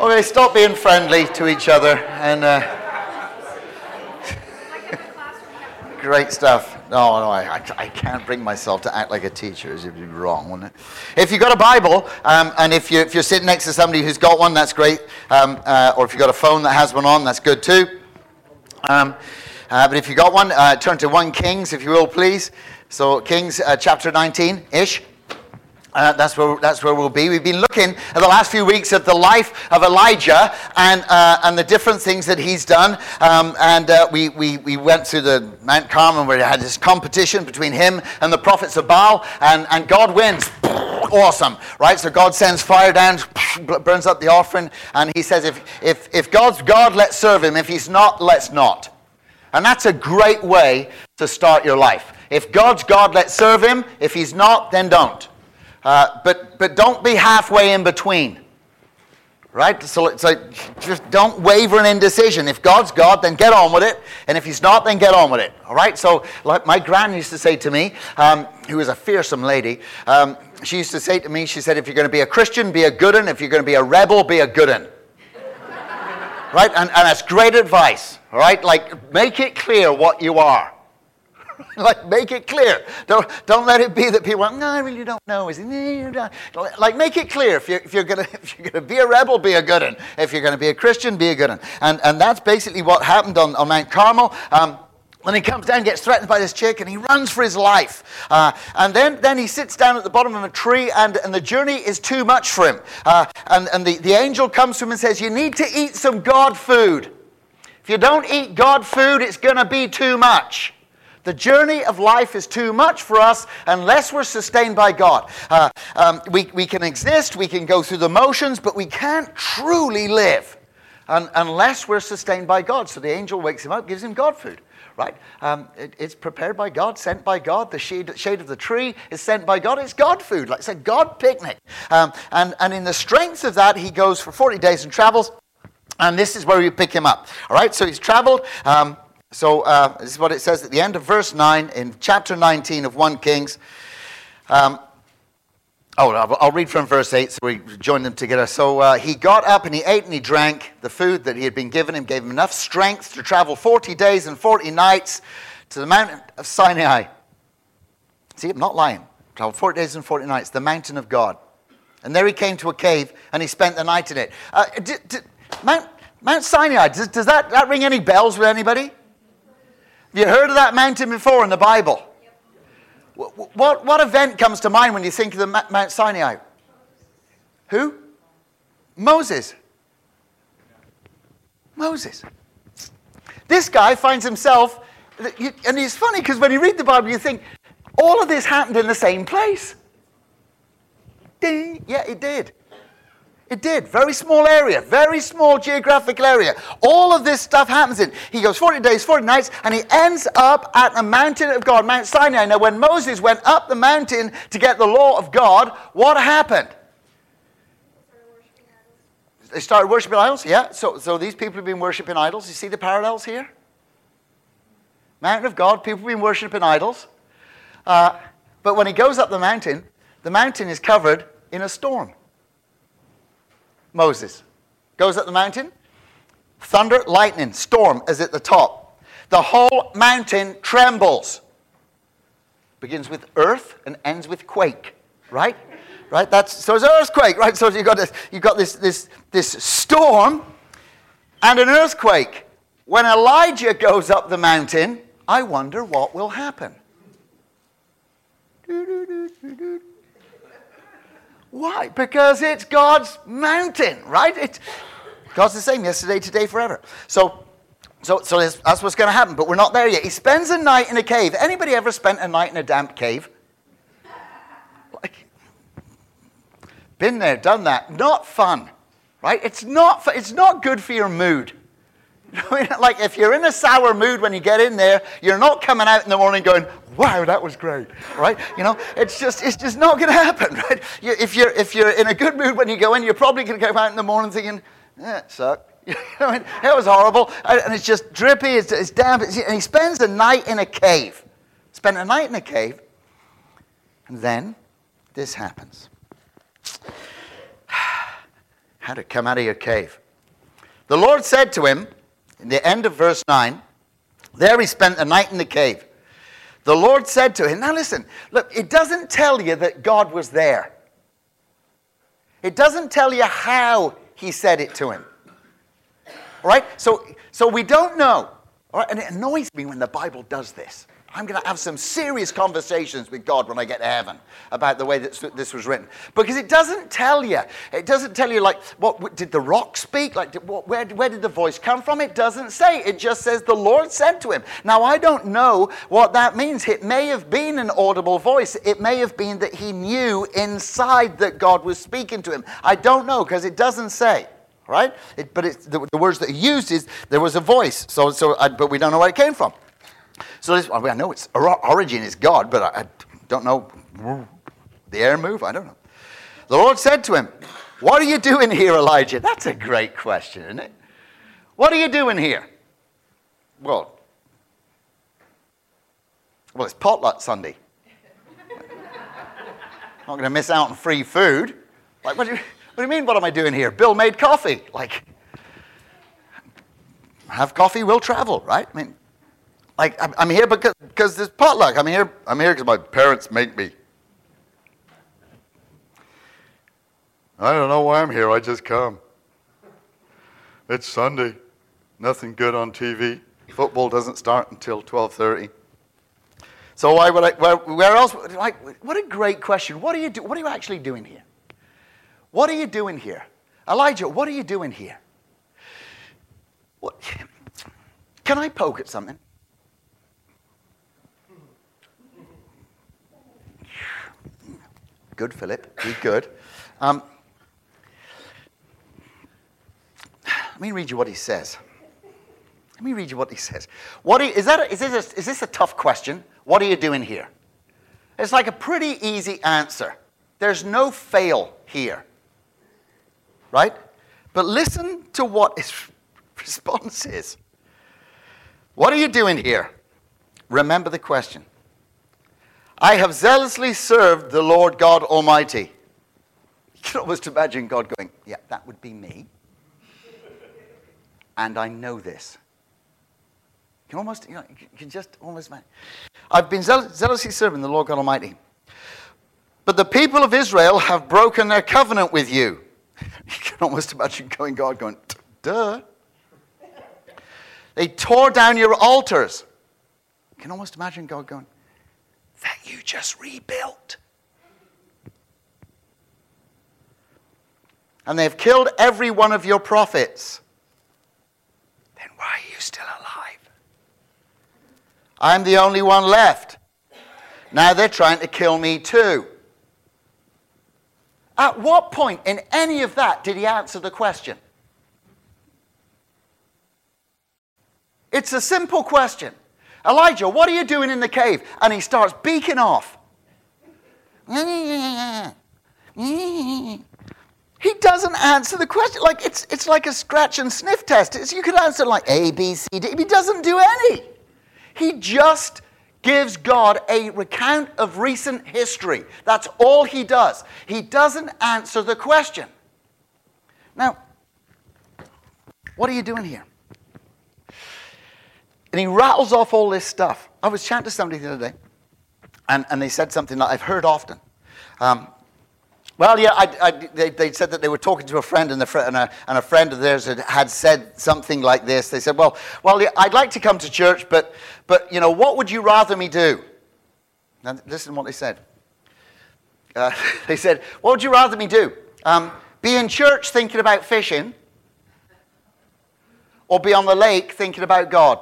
Okay, stop being friendly to each other and great stuff. No, I can't bring myself to act like a teacher. It'd be wrong, wouldn't it? If you've got a Bible, and if you're sitting next to somebody who's got one, that's great. Or if you've got a phone that has one on, that's good too. But if you've got one, turn to 1 Kings, if you will, please. So Kings chapter 19-ish. That's where we'll be. We've been looking at the last few weeks at the life of Elijah and the different things that he's done. We went through the Mount Carmel where we had this competition between him and the prophets of Baal, and God wins. Awesome, right? So God sends fire down, burns up the offering, and he says, if God's God, let's serve him. If he's not, let's not. And that's a great way to start your life. If God's God, let's serve him. If he's not, then don't. But don't be halfway in between, right? So it's like, just don't waver in indecision. If God's God, then get on with it. And if he's not, then get on with it, all right? So like my gran used to say to me, who was a fearsome lady, she used to say to me, she said, if you're going to be a Christian, be a good un. If you're going to be a rebel, be a good un. Right? And that's great advice, all right? Like, make it clear what you are. Like, make it clear. Don't let it be that people are, no, I really don't know. Like, make it clear. If you're gonna be a rebel, be a good one. If you're gonna be a Christian, be a good one. And that's basically what happened on Mount Carmel. When he comes down, gets threatened by this chick, and he runs for his life. And then he sits down at the bottom of a tree, and the journey is too much for him. And the angel comes to him and says, you need to eat some God food. If you don't eat God food, it's going to be too much. The journey of life is too much for us unless we're sustained by God. We can exist, we can go through the motions, but we can't truly live unless we're sustained by God. So the angel wakes him up, gives him God food, right? It's prepared by God, sent by God. The shade of the tree is sent by God. It's God food, like it's a God picnic. And in the strength of that, he goes for 40 days and travels, and this is where we pick him up. All right, so he's traveled. So this is what it says at the end of verse 9 in chapter 19 of 1 Kings. I'll read from verse 8 so we join them together. So he got up and he ate and he drank the food that he had been given him, gave him enough strength to travel 40 days and 40 nights to the mountain of Sinai. See, I'm not lying. Traveled 40 days and 40 nights, the mountain of God. And there he came to a cave and he spent the night in it. Mount Sinai, does that ring any bells with anybody? Have you heard of that mountain before in the Bible? What event comes to mind when you think of the Mount Sinai? Who? Moses. Moses. This guy finds himself, and it's funny because when you read the Bible, you think, all of this happened in the same place. Ding. Yeah, it did. It did. Very small area. Very small geographical area. All of this stuff happens in. He goes 40 days, 40 nights, and he ends up at the mountain of God, Mount Sinai. Now, when Moses went up the mountain to get the law of God, what happened? They started worshiping idols? Yeah. So these people have been worshiping idols. You see the parallels here? Mountain of God, people have been worshiping idols. But when he goes up the mountain is covered in a storm. Moses goes up the mountain, thunder, lightning, storm is at the top. The whole mountain trembles. Begins with earth and ends with quake, right? Right. So it's an earthquake, right? So you got this storm and an earthquake. When Elijah goes up the mountain, I wonder what will happen. Why? Because it's God's mountain, right? God's the same yesterday, today, forever. So that's what's going to happen, but we're not there yet. He spends a night in a cave. Anybody ever spent a night in a damp cave? Been there, done that. Not fun, right? It's not good for your mood. Like if you're in a sour mood when you get in there, you're not coming out in the morning going, wow, that was great, right? It's just not going to happen, right? If you're in a good mood when you go in, you're probably going to come out in the morning thinking, it sucked. It was horrible, and it's just drippy, it's damp, and he spends the night in a cave. Spent a night in a cave, and then this happens. how to come out of your cave. The Lord said to him, in the end of verse 9, there he spent the night in the cave. The Lord said to him, now listen, look, it doesn't tell you that God was there. It doesn't tell you how he said it to him. All right? So we don't know. All right? And it annoys me when the Bible does this. I'm going to have some serious conversations with God when I get to heaven about the way that this was written. Because it doesn't tell you. It doesn't tell you, like, what did the rock speak? Like, where did the voice come from? It doesn't say. It just says the Lord said to him. Now, I don't know what that means. It may have been an audible voice. It may have been that he knew inside that God was speaking to him. I don't know, because it doesn't say. Right? But the words that he used is, there was a voice. But we don't know where it came from. So I know its origin is God, but I don't know. The air move? I don't know. The Lord said to him, what are you doing here, Elijah? That's a great question, isn't it? What are you doing here? Well, it's potluck Sunday. Not going to miss out on free food. Like, what do you mean, what am I doing here? Bill made coffee. Like, have coffee, we'll travel, right? I mean, like, I'm here because there's potluck. I'm here because my parents make me. I don't know why I'm here. I just come. It's Sunday. Nothing good on TV. Football doesn't start until 12:30. So why would I? Where else? Like, what a great question. What are you actually doing here? What are you doing here, Elijah? What are you doing here? What? Can I poke at something? Good, Philip. Be good. Let me read you what he says. Is this a tough question? What are you doing here? It's like a pretty easy answer. There's no fail here. Right? But listen to what his response is. What are you doing here? Remember the question. I have zealously served the Lord God Almighty. You can almost imagine God going, yeah, that would be me. And I know this. You can just almost imagine. I've been zealously serving the Lord God Almighty. But the people of Israel have broken their covenant with you. You can almost imagine God going, duh. They tore down your altars. You can almost imagine God going, that you just rebuilt. And they've killed every one of your prophets. Then why are you still alive? I'm the only one left. Now they're trying to kill me too. At what point in any of that did he answer the question? It's a simple question. Elijah, what are you doing in the cave? And he starts beaking off. He doesn't answer the question. Like it's like a scratch and sniff test. You could answer like A, B, C, D. He doesn't do any. He just gives God a recount of recent history. That's all he does. He doesn't answer the question. Now, what are you doing here? And he rattles off all this stuff. I was chatting to somebody the other day, and they said something that I've heard often. They said that they were talking to a friend, and a friend of theirs had said something like this. They said, well, I'd like to come to church, but what would you rather me do? Now, listen to what they said. They said, what would you rather me do? Be in church thinking about fishing, or be on the lake thinking about God?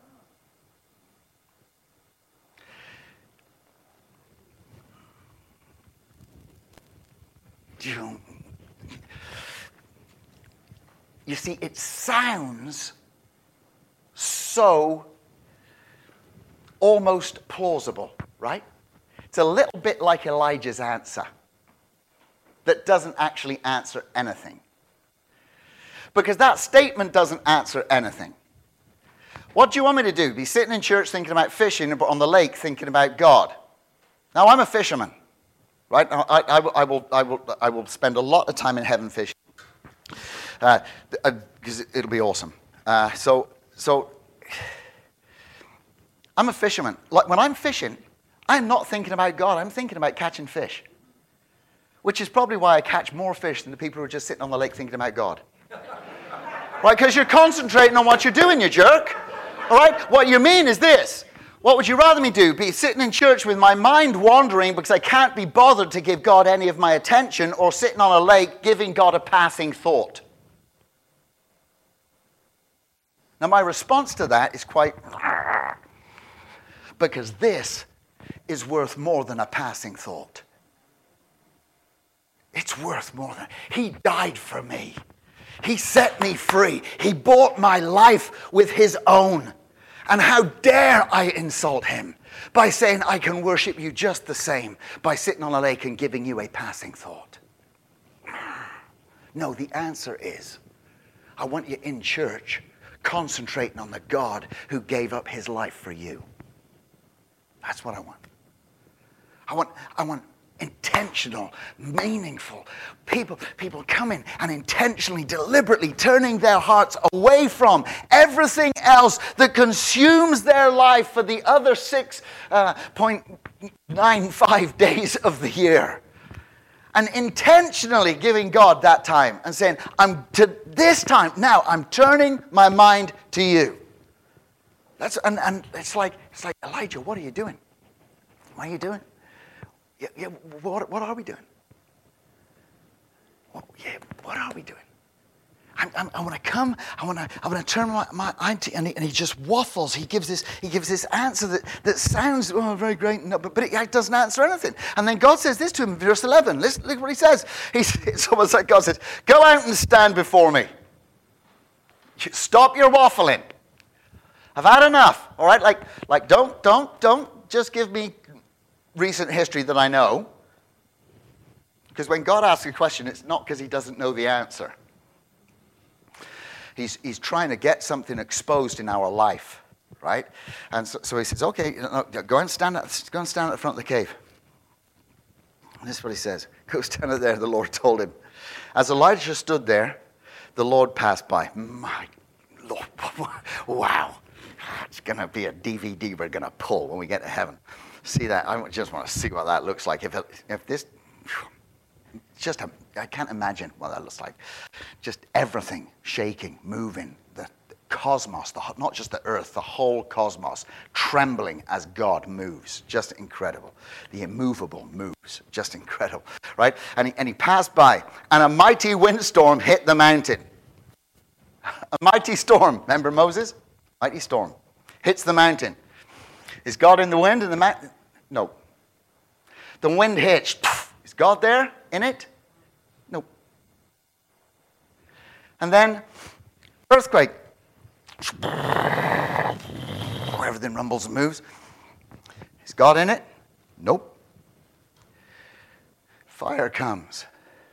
You see, it sounds so almost plausible, right? It's a little bit like Elijah's answer that doesn't actually answer anything. Because that statement doesn't answer anything. What do you want me to do? Be sitting in church thinking about fishing, but on the lake thinking about God? Now, I'm a fisherman. Right? I will spend a lot of time in heaven fishing. because it'll be awesome. So I'm a fisherman. Like when I'm fishing, I'm not thinking about God. I'm thinking about catching fish, which is probably why I catch more fish than the people who are just sitting on the lake thinking about God. Right? Because you're concentrating on what you're doing, you jerk. All right? What you mean is this. What would you rather me do? Be sitting in church with my mind wandering because I can't be bothered to give God any of my attention, or sitting on a lake giving God a passing thought? Now my response to that is quite... because this is worth more than a passing thought. It's worth more than... He died for me. He set me free. He bought my life with his own. And how dare I insult him by saying I can worship you just the same by sitting on a lake and giving you a passing thought? No, the answer is, I want you in church concentrating on the God who gave up his life for you. That's what I want. I want intentional, meaningful people coming and intentionally, deliberately turning their hearts away from everything else that consumes their life for the other 6.95 days of the year, and intentionally giving God that time and saying, this time now I'm turning my mind to you. And it's like, Elijah, what are you doing? What are you doing? Yeah, what are we doing? What are we doing? I want to come. I want to turn my eye to, and he just waffles. He gives this answer that sounds very great, but it doesn't answer anything. And then God says this to him in verse 11. Look what he says. It's almost like God says, "Go out and stand before me. Stop your waffling. I've had enough. All right, like don't just give me recent history that I know." Because when God asks a question, it's not because he doesn't know the answer. He's trying to get something exposed in our life, right? And so he says, okay, go and stand at the front of the cave. And this is what he says. Go stand out there, the Lord told him. As Elijah stood there, the Lord passed by. My Lord, wow. It's going to be a DVD we're going to pull when we get to heaven. See that? I just want to see what that looks like. If this... I can't imagine what that looks like. Just everything shaking, moving, the cosmos, not just the earth, the whole cosmos, trembling as God moves. Just incredible. The immovable moves. Just incredible, right? And he passed by, and a mighty windstorm hit the mountain. A mighty storm. Remember Moses? Mighty storm. Hits the mountain. Is God in the wind in the mountain? No. The wind hits. Is God there in it? No. And then earthquake. Everything rumbles and moves. Is God in it? Nope. Fire comes.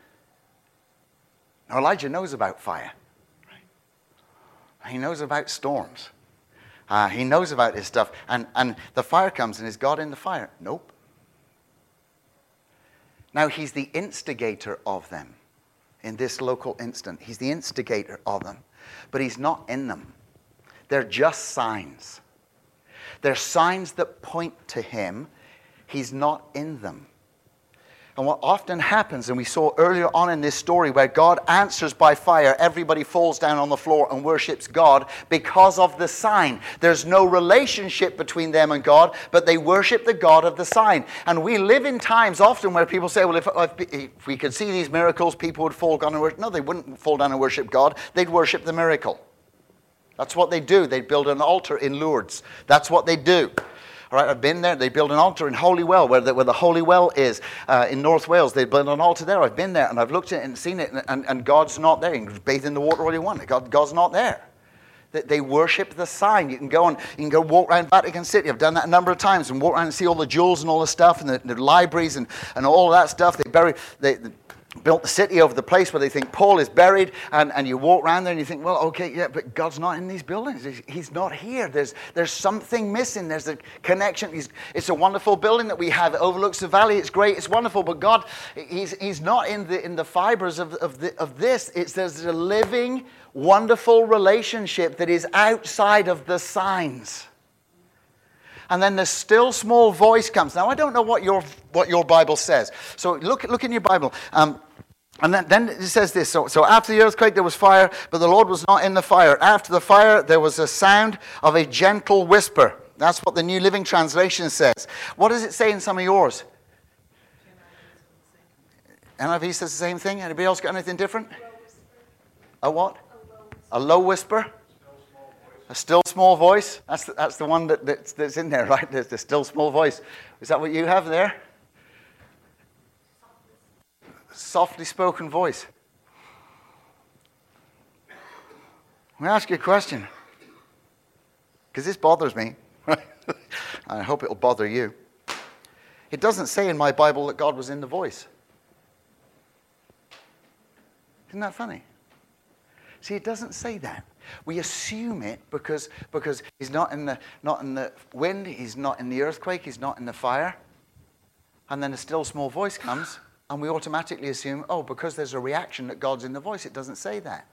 Now Elijah knows about fire. Right? He knows about storms. He knows about this stuff. And the fire comes, and is God in the fire? Nope. Now, he's the instigator of them in this local instant. He's the instigator of them. But he's not in them. They're just signs. They're signs that point to him. He's not in them. And what often happens, and we saw earlier on in this story where God answers by fire, everybody falls down on the floor and worships God because of the sign. There's no relationship between them and God, but they worship the God of the sign. And we live in times often where people say, well, if we could see these miracles, people would fall down and worship. No, they wouldn't fall down and worship God. They'd worship the miracle. That's what they do. They'd build an altar in Lourdes. That's what they do. All right, I've been there. They build an altar in Holywell, where the Holy Well is in North Wales. They build an altar there. I've been there, and I've looked at it and seen it, and God's not there. You can bathe in the water all you want. God's not there. They worship the sign. You can go walk around Vatican City. I've done that a number of times, and walk around and see all the jewels and all the stuff, and the libraries and all of that stuff. built the city over the place where they think Paul is buried, and you walk around there and you think, well, okay, yeah, but God's not in these buildings. He's not here. There's something missing. There's a connection. It's a wonderful building that we have. It overlooks the valley. It's great. It's wonderful. But God, He's not in the fibers of this. There's a living, wonderful relationship that is outside of the signs. And then the still small voice comes. Now, I don't know what your Bible says. So look in your Bible. And then it says this. So after the earthquake, there was fire, but the Lord was not in the fire. After the fire, there was a sound of a gentle whisper. That's what the New Living Translation says. What does it say in some of yours? NIV says the same thing. Anybody else got anything different? A what? A low whisper. A still small voice. That's the one that's in there, right? The still small voice. Is that what you have there? Softly spoken voice. Let me ask you a question, because this bothers me. I hope it'll bother you. It doesn't say in my Bible that God was in the voice. Isn't that funny? See, it doesn't say that. We assume it because he's not in the wind, he's not in the earthquake, he's not in the fire. And then a still small voice comes, and we automatically assume, oh, because there's a reaction that God's in the voice. It doesn't say that.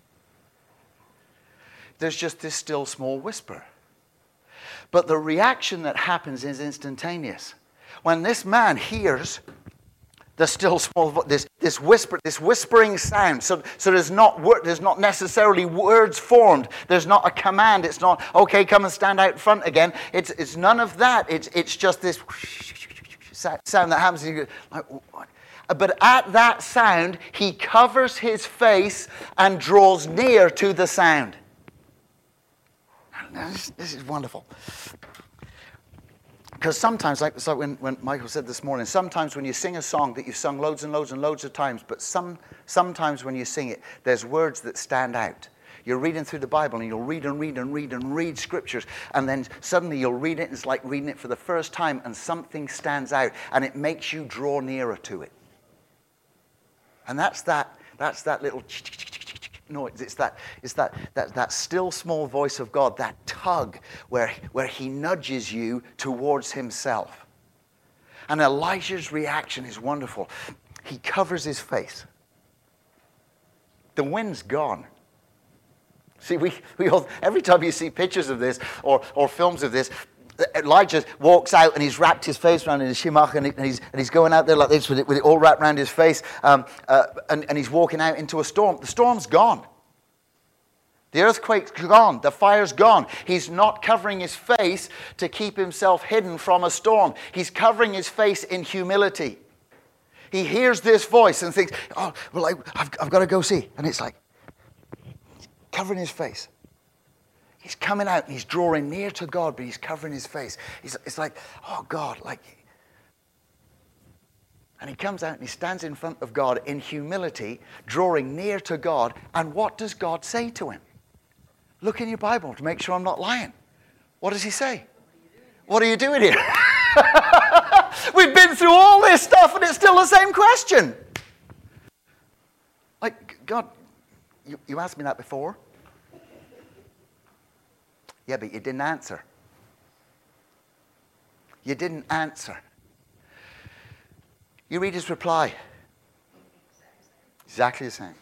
There's just this still small whisper. But the reaction that happens is instantaneous. When this man hears the still small voice, this whispering sound. So there's not necessarily words formed. There's not a command. It's not, okay, come and stand out front again. It's none of that. It's just this sound that happens. And you go, like, what? But at that sound, he covers his face and draws near to the sound. Now, this is wonderful. Because sometimes, like when Michael said this morning, sometimes when you sing a song that you've sung loads and loads and loads of times, but sometimes when you sing it, there's words that stand out. You're reading through the Bible and you'll read and read and read and read scriptures, and then suddenly you'll read it and it's like reading it for the first time, and something stands out and it makes you draw nearer to it. And that's that little noise. It's that still small voice of God, that tug where he nudges you towards himself. And Elijah's reaction is wonderful. He covers his face. The wind's gone. See, we all, every time you see pictures of this or films of this, Elijah walks out and he's wrapped his face around in his shimach, and he's going out there like this with it all wrapped around his face, and he's walking out into a storm. The storm's gone. The earthquake's gone. The fire's gone. He's not covering his face to keep himself hidden from a storm. He's covering his face in humility. He hears this voice and thinks, oh, well, I've got to go see. And it's like, covering his face. He's coming out and he's drawing near to God, but he's covering his face. It's like, oh, God, like. And he comes out and he stands in front of God in humility, drawing near to God. And what does God say to him? Look in your Bible to make sure I'm not lying. What does he say? What are you doing here? We've been through all this stuff and it's still the same question. Like, God, you asked me that before. Yeah, but you didn't answer. You didn't answer. You read his reply. Exactly the same.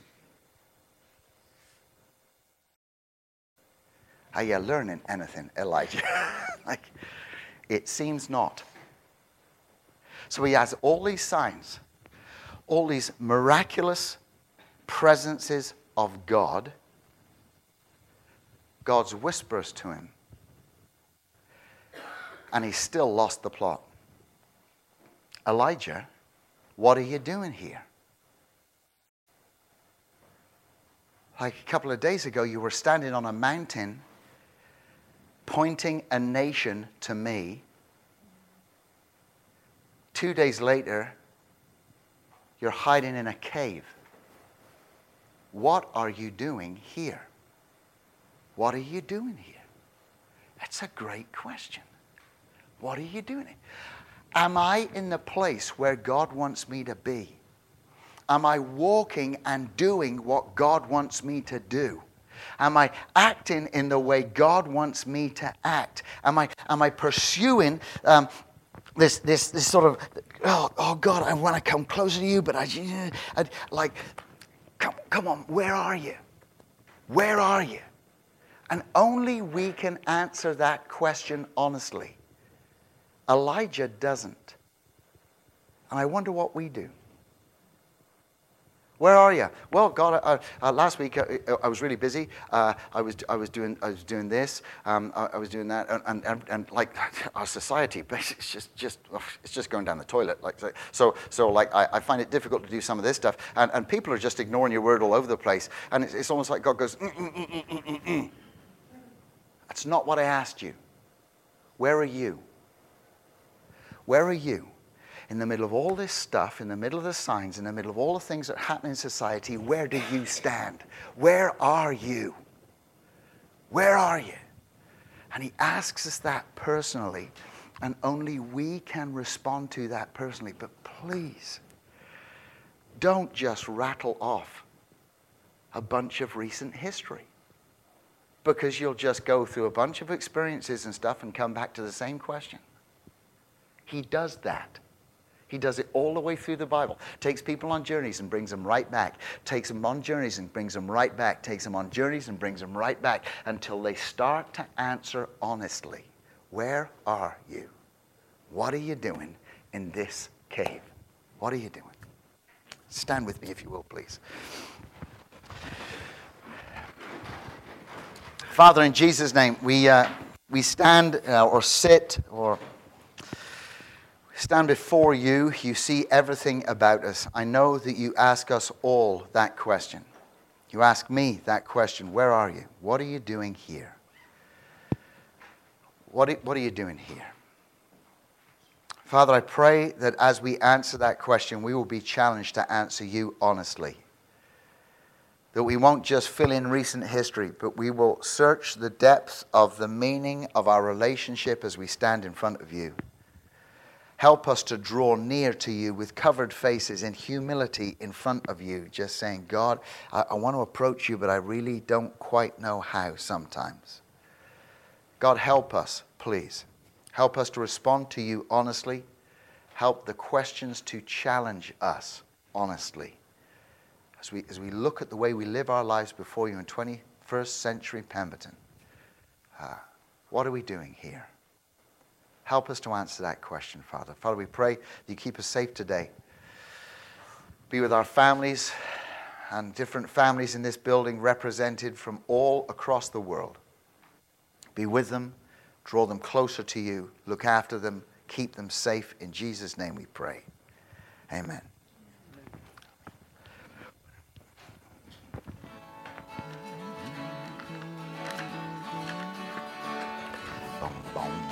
Are you learning anything, Elijah? Like, it seems not. So he has all these signs, all these miraculous presences of God. God's whispers to him. And he still lost the plot. Elijah, what are you doing here? Like a couple of days ago, you were standing on a mountain pointing a nation to me. 2 days later, you're hiding in a cave. What are you doing here? What are you doing here? That's a great question. What are you doing? Am I in the place where God wants me to be? Am I walking and doing what God wants me to do? Am I acting in the way God wants me to act? Am I pursuing this sort of, oh God, I want to come closer to you, but come on, where are you? Where are you? And only we can answer that question honestly. Elijah doesn't. And I wonder what we do. Where are you? Well, God, last week I was really busy. I was doing this. I was doing that, and like our society, it's just going down the toilet. I find it difficult to do some of this stuff, and people are just ignoring your word all over the place, and it's almost like God goes, That's not what I asked you. Where are you? Where are you? In the middle of all this stuff, in the middle of the signs, in the middle of all the things that happen in society, where do you stand? Where are you? Where are you? And he asks us that personally, and only we can respond to that personally. But please, don't just rattle off a bunch of recent history, because you'll just go through a bunch of experiences and stuff and come back to the same question. He does that. He does it all the way through the Bible. Takes people on journeys and brings them right back. Takes them on journeys and brings them right back. Takes them on journeys and brings them right back until they start to answer honestly. Where are you? What are you doing in this cave? What are you doing? Stand with me if you will, please. Father, in Jesus' name, we stand or sit or stand before you. You see everything about us. I know that you ask us all that question. You ask me that question. Where are you? What are you doing here? What are you doing here? Father, I pray that as we answer that question, we will be challenged to answer you honestly. That we won't just fill in recent history, but we will search the depths of the meaning of our relationship as we stand in front of you. Help us to draw near to you with covered faces in humility in front of you, just saying, God, I want to approach you, but I really don't quite know how sometimes. God, help us, please. Help us to respond to you honestly. Help the questions to challenge us honestly. As we look at the way we live our lives before you in 21st century Pemberton, what are we doing here? Help us to answer that question, Father. Father, we pray that you keep us safe today. Be with our families and different families in this building represented from all across the world. Be with them, draw them closer to you, look after them, keep them safe. In Jesus' name we pray. Amen. Boom, boom.